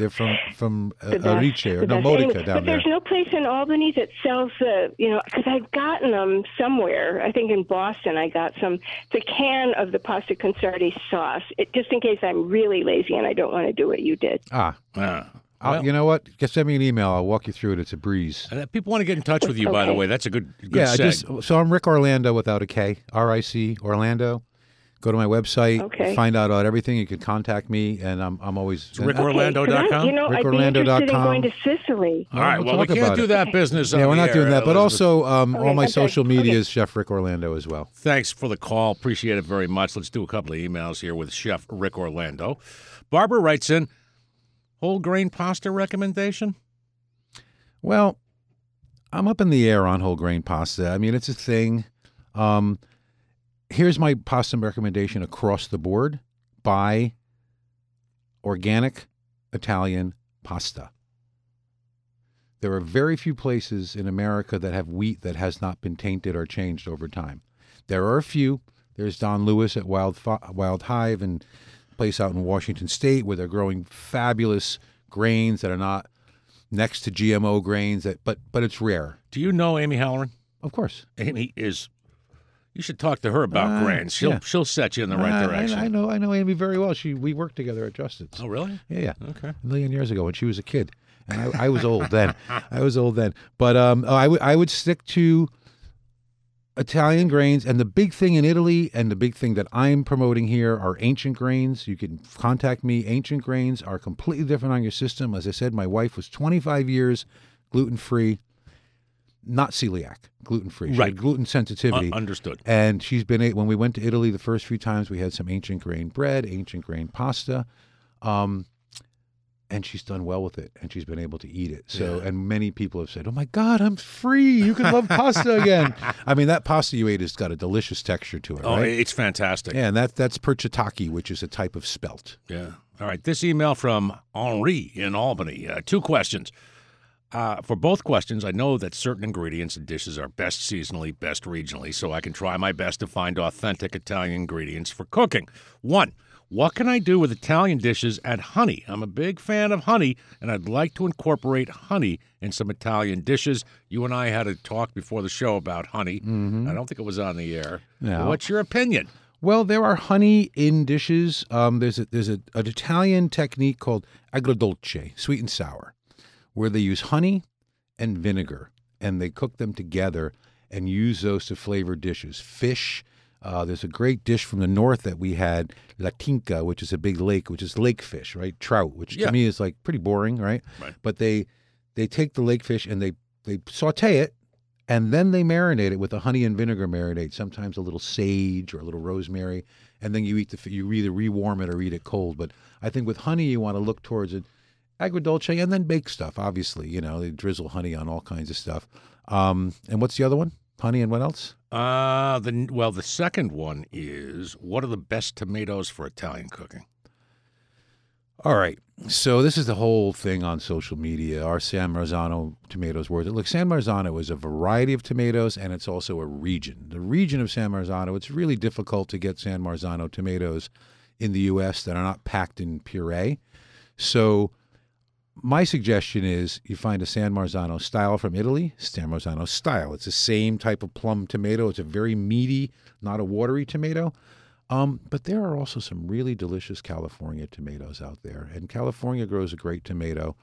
Arice or Modica down but there's no place in Albany that sells because I've gotten them somewhere. I think in Boston I got some. It's a can of the pasta con sarde sauce. Just in case I'm really lazy and I don't want to do what you did. Well, you know what? Just send me an email. I'll walk you through it. It's a breeze. People want to get in touch with you, by the way. That's a good so I'm Rick Orlando without a K. RIC Orlando. Go to my website, find out about everything. You can contact me, and I'm always... It's rickorlando.com? I'd be interested in going to Sicily. All right, well, we can't do that business. Yeah, we're not doing that, but also all my social media is Okay. Chef Rick Orlando as well. Thanks for the call. Appreciate it very much. Let's do a couple of emails here with Chef Rick Orlando. Barbara writes in, whole grain pasta recommendation? Well, I'm up in the air on whole grain pasta. I mean, it's a thing. Here's my pasta recommendation across the board. Buy organic Italian pasta. There are very few places in America that have wheat that has not been tainted or changed over time. There are a few. There's Don Lewis at Wild Hive and a place out in Washington State where they're growing fabulous grains that are not next to GMO grains. But it's rare. Do you know Amy Halloran? Of course. Amy is. You should talk to her about grains. She'll set you in the right direction. I know Amy very well. We worked together at Justin's. Oh, really? Yeah. Okay. A million years ago when she was a kid, and I was old then. But I would stick to Italian grains, and the big thing in Italy and the big thing that I'm promoting here are ancient grains. You can contact me. Ancient grains are completely different on your system. As I said, my wife was 25 years gluten-free, not celiac, gluten-free. She Right. had gluten sensitivity. Understood. And she's been, when we went to Italy the first few times, we had some ancient grain bread, ancient grain pasta. And she's done well with it, and she's been able to eat it. So, and many people have said, "Oh my God, I'm free! You can love pasta again." I mean, that pasta you ate has got a delicious texture to it. Oh, right? it's fantastic. Yeah, and that's perchitaki, which is a type of spelt. Yeah. All right. This email from Henri in Albany. 2 questions. For both questions, I know that certain ingredients and dishes are best seasonally, best regionally, so I can try my best to find authentic Italian ingredients for cooking. 1. What can I do with Italian dishes and honey? I'm a big fan of honey, and I'd like to incorporate honey in some Italian dishes. You and I had a talk before the show about honey. Mm-hmm. I don't think it was on the air. No. What's your opinion? Well, there are honey in dishes. There's an Italian technique called agrodolce, sweet and sour, where they use honey and vinegar, and they cook them together and use those to flavor dishes. Fish. There's a great dish from the north that we had, La Tinca, which is a big lake, which is lake fish, right? Trout, which to me is like pretty boring, right? But they take the lake fish and they saute it, and then they marinate it with a honey and vinegar marinade, sometimes a little sage or a little rosemary, and then you you either rewarm it or eat it cold. But I think with honey, you want to look towards it. Agrodolce, and then baked stuff, obviously. They drizzle honey on all kinds of stuff. And what's the other one? Honey and what else? The second one is, what are the best tomatoes for Italian cooking? All right. So this is the whole thing on social media. Are San Marzano tomatoes worth it? Look, San Marzano is a variety of tomatoes, and it's also a region. The region of San Marzano, it's really difficult to get San Marzano tomatoes in the U.S. that are not packed in puree. So my suggestion is you find a San Marzano style from Italy, San Marzano style. It's the same type of plum tomato. It's a very meaty, not a watery tomato. But there are also some really delicious California tomatoes out there, and California grows a great tomato.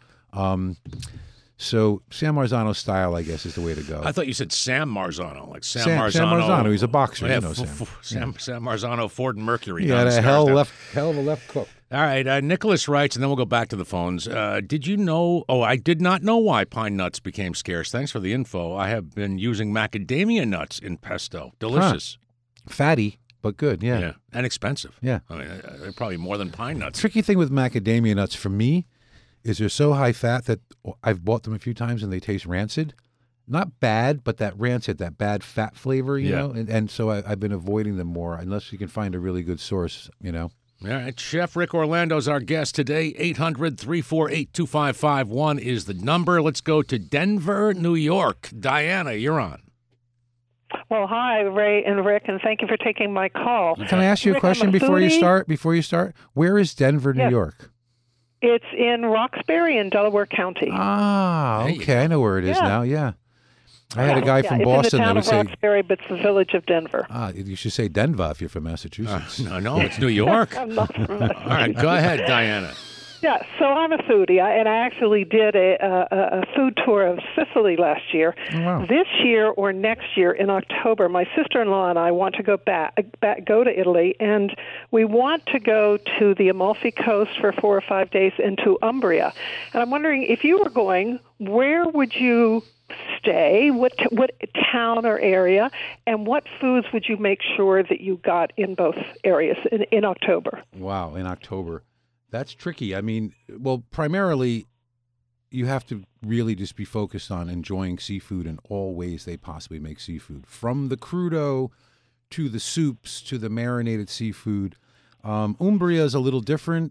So San Marzano style, I guess, is the way to go. I thought you said Sam Marzano, like Sam Marzano. Sam Marzano, he's a boxer. Yeah, Sam. Sam Marzano, Ford and Mercury. He had a hell of a left hook. All right, Nicholas writes, and then we'll go back to the phones. Did you know? Oh, I did not know why pine nuts became scarce. Thanks for the info. I have been using macadamia nuts in pesto. Delicious. Fatty, but good, yeah. And expensive. Yeah. I mean, they're probably more than pine nuts. Tricky thing with macadamia nuts for me is they're so high fat that I've bought them a few times and they taste rancid. Not bad, but that rancid, that bad fat flavor, you know? And so I've been avoiding them more unless you can find a really good source, All right, Chef Rick Orlando's our guest today. 800-348-2551 is the number. Let's go to Denver, New York. Diana, you're on. Well, hi, Ray and Rick, and thank you for taking my call. Can I ask you a question before you start? Where is Denver, New York? It's in Roxbury in Delaware County. Ah, okay. I know where it is now, yeah. I had a guy from Boston that would say... It's in the town of Roxbury, but it's the village of Denver. You should say Denver if you're from Massachusetts. No, it's New York. I'm not from Massachusetts. All right, go ahead, Diana. Yeah, so I'm a foodie, and I actually did a food tour of Sicily last year. Oh, wow. This year or next year in October, my sister-in-law and I want to go go to Italy, and we want to go to the Amalfi Coast for 4 or 5 days into Umbria. And I'm wondering, if you were going, where would you stay? What town or area, and what foods would you make sure that you got in both areas in October? Wow, in October. That's tricky. I mean, well, primarily, you have to really just be focused on enjoying seafood in all ways they possibly make seafood, from the crudo to the soups to the marinated seafood. Umbria is a little different.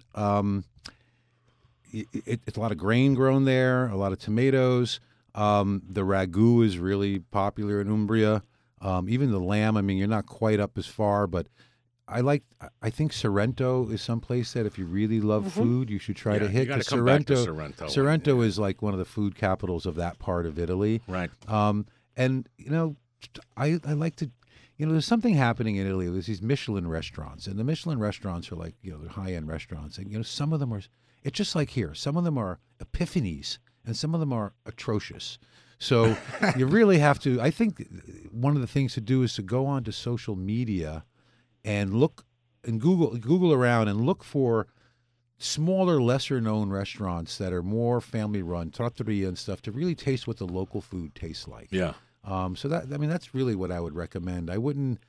It's a lot of grain grown there, a lot of tomatoes. The ragu is really popular in Umbria. Even the lamb, I mean, you're not quite up as far, but I think Sorrento is someplace that if you really love food, you should try to hit. You gotta 'cause come back to Sorrento. Sorrento is like one of the food capitals of that part of Italy. Right. And I like to. There's something happening in Italy. There's these Michelin restaurants, and the Michelin restaurants are like, they're high-end restaurants. And, some of them are, it's just like here. Some of them are epiphanies, and some of them are atrocious. So you really have to, I think one of the things to do is to go onto social media and look and Google around and look for smaller, lesser-known restaurants that are more family-run, trattoria and stuff, to really taste what the local food tastes like. Yeah. So that's really what I would recommend. I wouldn't.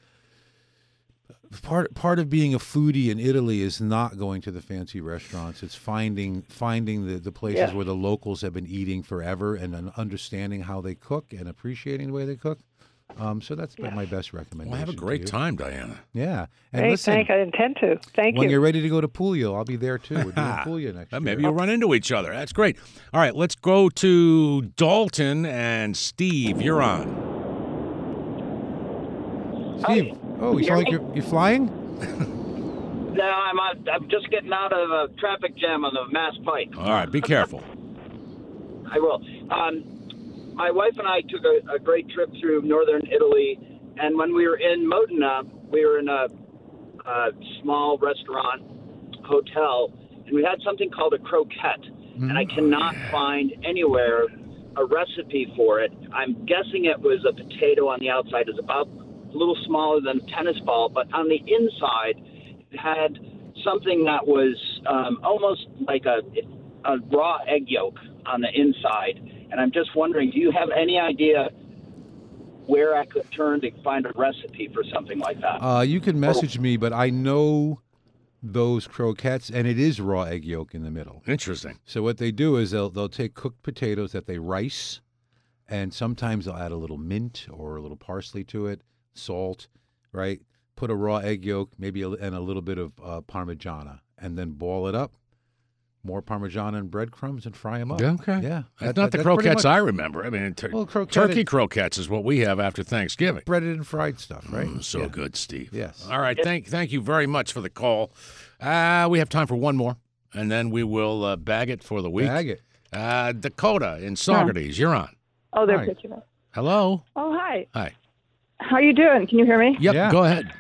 Part of being a foodie in Italy is not going to the fancy restaurants. It's finding the places where the locals have been eating forever and understanding how they cook and appreciating the way they cook. So that's my best recommendation. Well, have a great time, Diana. Yeah. And Thank I intend to. Thank you. When you're ready to go to Puglia, I'll be there too. We're doing Puglia next year. Maybe you'll run into each other. That's great. All right, let's go to Dalton and Steve. You're on. Steve. Oh, you sound like you're flying? No, I'm just getting out of a traffic jam on the Mass Pike. All right, be careful. I will. My wife and I took a great trip through northern Italy, and when we were in Modena, we were in a small restaurant hotel, and we had something called a croquette, and I cannot find anywhere a recipe for it. I'm guessing it was a potato on the outside. It's about a little smaller than a tennis ball, but on the inside, it had something that was almost like a raw egg yolk on the inside. And I'm just wondering, do you have any idea where I could turn to find a recipe for something like that? You can message me, but I know those croquettes, and it is raw egg yolk in the middle. Interesting. So what they do is they'll take cooked potatoes that they rice, and sometimes they'll add a little mint or a little parsley to it, salt, right? Put a raw egg yolk, maybe and a little bit of Parmigiana, and then ball it up. More Parmesan and breadcrumbs and fry them up. Okay. Yeah. That's not the croquettes I remember. I mean, turkey croquettes is what we have after Thanksgiving. Breaded and fried stuff, right? So good, Steve. Yes. All right. Thank you very much for the call. We have time for one more, and then we will bag it for the week. Bag it. Dakota in Saugerties, you're on. Oh, they're picking up. Hello. Oh, hi. Hi. How you doing? Can you hear me? Yep, go ahead.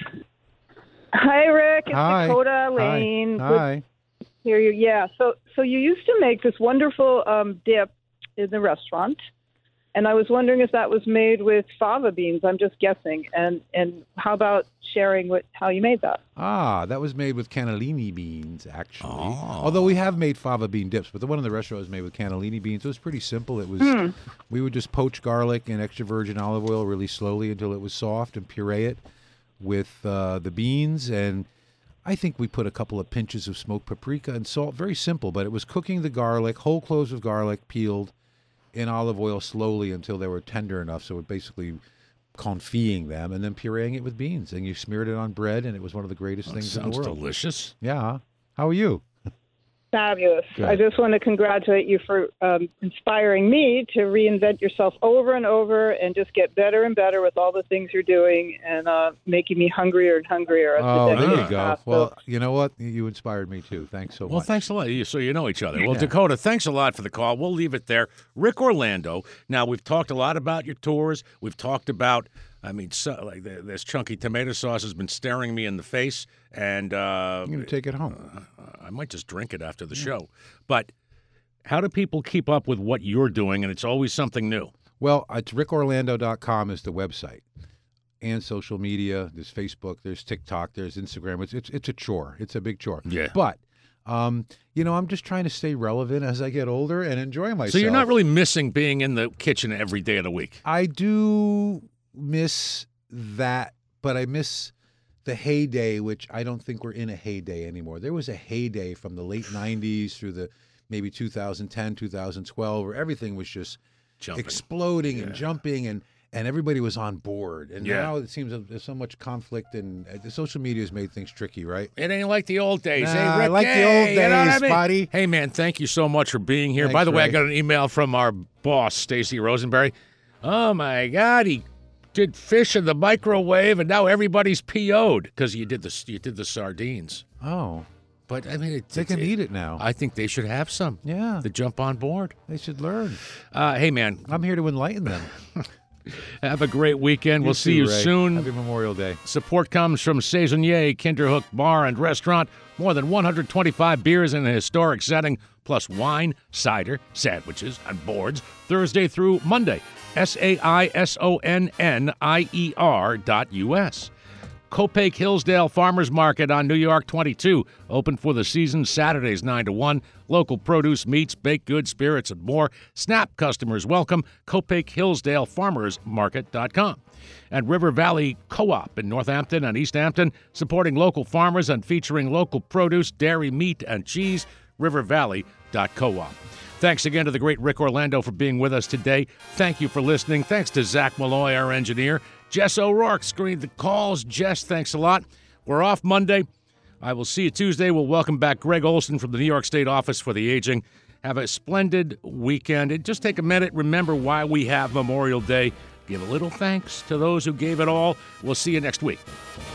Hi, Rick. It's Hi. Dakota Lane. Hi. Hear you. Yeah. So you used to make this wonderful dip in the restaurant, and I was wondering if that was made with fava beans. I'm just guessing. And how about sharing how you made that? That was made with cannellini beans, actually. Although we have made fava bean dips, but the one in the restaurant was made with cannellini beans. It was pretty simple. It was we would just poach garlic in extra virgin olive oil really slowly until it was soft and puree it with the beans, and I think we put a couple of pinches of smoked paprika and salt. Very simple, but it was cooking the garlic, whole cloves of garlic peeled in olive oil slowly until they were tender enough. So we're basically confitting them and then pureeing it with beans. And you smeared it on bread, and it was one of the greatest things in the world. Sounds delicious. Yeah. How are you? Fabulous. Good. I just want to congratulate you for inspiring me to reinvent yourself over and over and just get better and better with all the things you're doing and making me hungrier and hungrier. Oh, there you go. Well, you know what? You inspired me, too. Thanks so much. Well, thanks a lot. So you know each other. Well, Dakota, thanks a lot for the call. We'll leave it there. Rick Orlando. Now, we've talked a lot about your tours. We've talked about, this chunky tomato sauce has been staring me in the face. And I'm going to take it home. I might just drink it after the show. But how do people keep up with what you're doing? And it's always something new. Well, it's rickorlando.com is the website. And social media. There's Facebook. There's TikTok. There's Instagram. It's a chore. It's a big chore. Yeah. But, I'm just trying to stay relevant as I get older and enjoy myself. So you're not really missing being in the kitchen every day of the week. I do miss that, but I miss the heyday, which I don't think we're in a heyday anymore. There was a heyday from the late 90s through the maybe 2010, 2012, where everything was just exploding and jumping, and everybody was on board. And now it seems there's so much conflict, and the social media has made things tricky, right? It ain't like the old days. Nah, Hey, Rick, I like the old days, you know what I mean? buddy. Hey, man, thank you so much for being here. Thanks, By the way, I Ray. got an email from our boss, Stacy Rosenberry. Oh, my God, he did fish in the microwave, and now everybody's PO'd because you did the sardines. Oh. But, I mean, they can eat it now. I think they should have some. Yeah. To jump on board. They should learn. Hey, man. I'm here to enlighten them. Have a great weekend. We'll see too, you Ray. soon. Happy Memorial Day. Support comes from Saisonnier Kinderhook Bar and Restaurant. More than 125 beers in a historic setting, plus wine, cider, sandwiches, and boards, Thursday through Monday. SAISONNIER.US. Copake Hillsdale Farmers Market on New York 22. Open for the season, Saturdays 9 to 1. Local produce, meats, baked goods, spirits, and more. SNAP customers welcome. Copake Hillsdale Farmers Market.com. And River Valley Co-op in Northampton and East Hampton, supporting local farmers and featuring local produce, dairy, meat, and cheese. rivervalley.coop. Thanks again to the great Rick Orlando for being with us today. Thank you for listening. Thanks to Zach Malloy, our engineer. Jess O'Rourke screened the calls. Jess, thanks a lot. We're off Monday. I will see you Tuesday. We'll welcome back Greg Olson from the New York State Office for the Aging. Have a splendid weekend. And just take a minute. Remember why we have Memorial Day. Give a little thanks to those who gave it all. We'll see you next week.